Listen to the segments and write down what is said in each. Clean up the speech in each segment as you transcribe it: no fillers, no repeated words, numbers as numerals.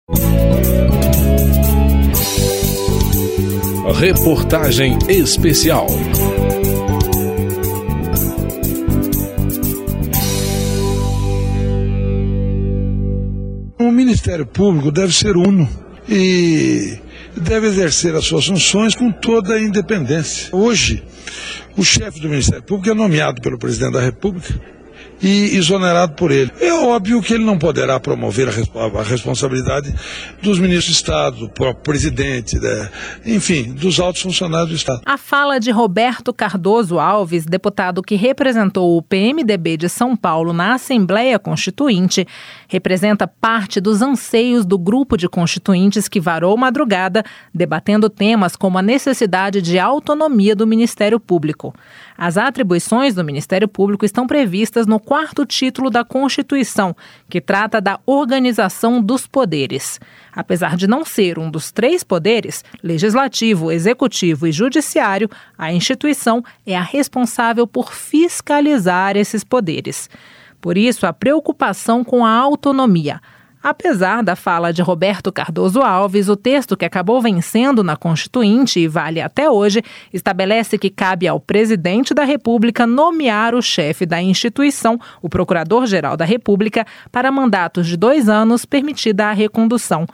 Reportagem especial. O Ministério Público deve ser uno e deve exercer as suas funções com toda a independência. Hoje, o chefe do Ministério Público é nomeado pelo Presidente da República e exonerado por ele. É óbvio que ele não poderá promover a responsabilidade dos ministros de Estado, do próprio presidente, enfim, dos altos funcionários do Estado. A fala de Roberto Cardoso Alves, deputado que representou o PMDB de São Paulo na Assembleia Constituinte, representa parte dos anseios do grupo de constituintes que varou madrugada, debatendo temas como a necessidade de autonomia do Ministério Público. As atribuições do Ministério Público estão previstas no 4º título da Constituição, que trata da organização dos poderes. Apesar de não ser um dos 3 poderes, legislativo, executivo e judiciário, a instituição é a responsável por fiscalizar esses poderes. Por isso, a preocupação com a autonomia. Apesar da fala de Roberto Cardoso Alves, o texto que acabou vencendo na Constituinte e vale até hoje, estabelece que cabe ao presidente da República nomear o chefe da instituição, o Procurador-Geral da República, para mandatos de 2 anos, permitida a recondução.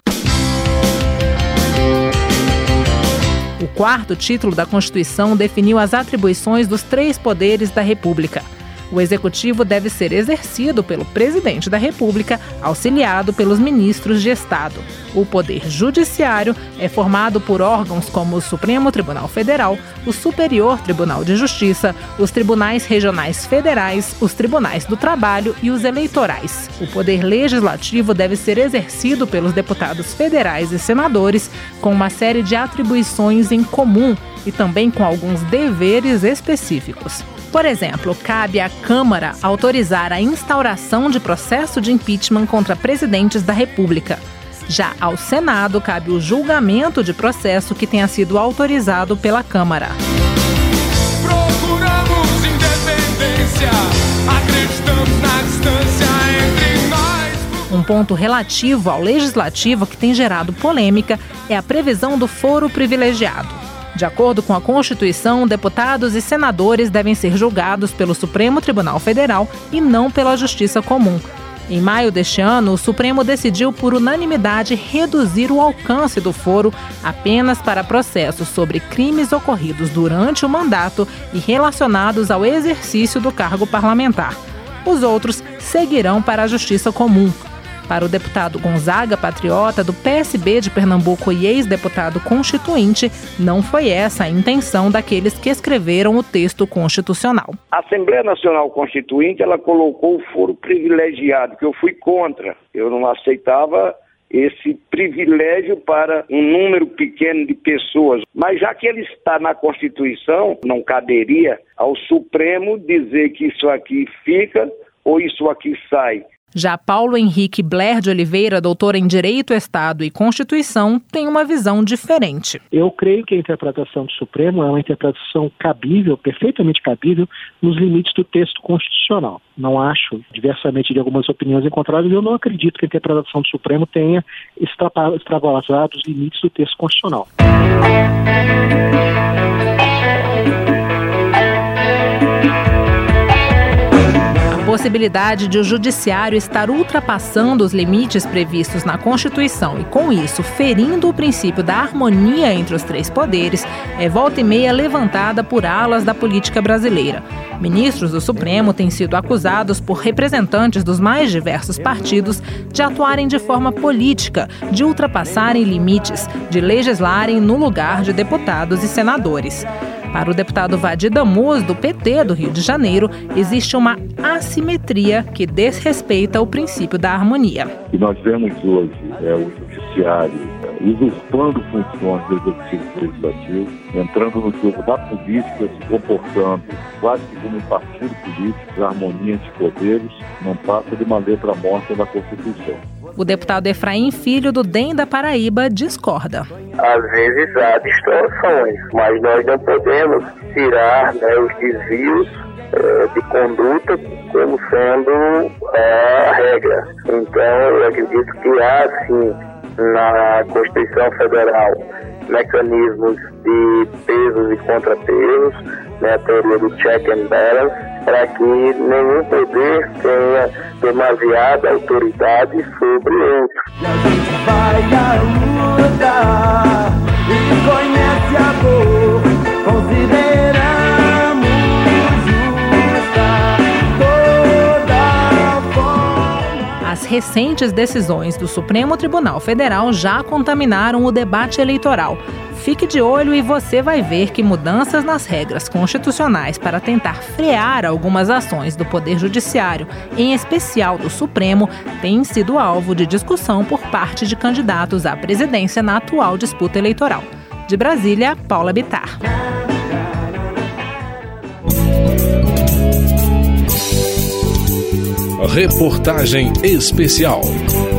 O 4º título da Constituição definiu as atribuições dos 3 poderes da República. O executivo deve ser exercido pelo presidente da República, auxiliado pelos ministros de Estado. O poder judiciário é formado por órgãos como o Supremo Tribunal Federal, o Superior Tribunal de Justiça, os tribunais regionais federais, os tribunais do trabalho e os eleitorais. O poder legislativo deve ser exercido pelos deputados federais e senadores, com uma série de atribuições em comum e também com alguns deveres específicos. Por exemplo, cabe à Câmara autorizar a instauração de processo de impeachment contra presidentes da República. Já ao Senado, cabe o julgamento de processo que tenha sido autorizado pela Câmara. Procuramos independência, acreditamos na distância entre nós. Um ponto relativo ao legislativo que tem gerado polêmica é a previsão do foro privilegiado. De acordo com a Constituição, deputados e senadores devem ser julgados pelo Supremo Tribunal Federal e não pela Justiça Comum. Em maio deste ano, o Supremo decidiu por unanimidade reduzir o alcance do foro apenas para processos sobre crimes ocorridos durante o mandato e relacionados ao exercício do cargo parlamentar. Os outros seguirão para a Justiça Comum. Para o deputado Gonzaga Patriota, do PSB de Pernambuco e ex-deputado constituinte, não foi essa a intenção daqueles que escreveram o texto constitucional. A Assembleia Nacional Constituinte, ela colocou o foro privilegiado, que eu fui contra. Eu não aceitava esse privilégio para um número pequeno de pessoas. Mas já que ele está na Constituição, não caberia ao Supremo dizer que isso aqui fica ou isso aqui sai. Já Paulo Henrique Blair de Oliveira, doutor em Direito, Estado e Constituição, tem uma visão diferente. Eu creio que a interpretação do Supremo é uma interpretação cabível, perfeitamente cabível, nos limites do texto constitucional. Não acho, diversamente de algumas opiniões encontradas, eu não acredito que a interpretação do Supremo tenha extravasado os limites do texto constitucional. A possibilidade de o judiciário estar ultrapassando os limites previstos na Constituição e, com isso, ferindo o princípio da harmonia entre os 3 poderes é volta e meia levantada por alas da política brasileira. Ministros do Supremo têm sido acusados por representantes dos mais diversos partidos de atuarem de forma política, de ultrapassarem limites, de legislarem no lugar de deputados e senadores. Para o deputado Vadir Damus, do PT do Rio de Janeiro, existe uma assimetria que desrespeita o princípio da harmonia. E nós vemos hoje o judiciário usurpando funções do executivo e legislativo, entrando no jogo da política, se comportando quase que como um partido político, a harmonia entre poderes não passa de uma letra morta da Constituição. O deputado Efraim Filho, do DEM da Paraíba, discorda. Às vezes há distorções, mas nós não podemos tirar os desvios de conduta como sendo a regra. Então, eu acredito que há, sim, na Constituição Federal mecanismos de pesos e contrapesos, né, a teoria do check and balance, para que nenhum poder tenha demasiada autoridade sobre o outro. E a gente vai à luta e conhece a dor, consideramos justa toda forma. As recentes decisões do Supremo Tribunal Federal já contaminaram o debate eleitoral. Fique de olho e você vai ver que mudanças nas regras constitucionais para tentar frear algumas ações do Poder Judiciário, em especial do Supremo, têm sido alvo de discussão por parte de candidatos à presidência na atual disputa eleitoral. De Brasília, Paula Bittar. Reportagem especial.